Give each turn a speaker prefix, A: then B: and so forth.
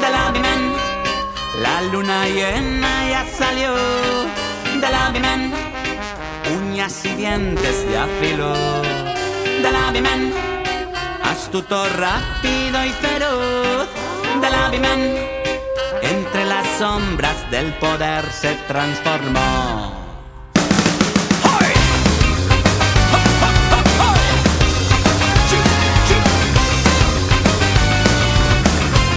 A: del Avimen. La luna llena ya salió del Avimen. Uñas y dientes ya afiló del Avimen. Astuto, rápido y feroz del Avimen. Entre las sombras del poder se transformó.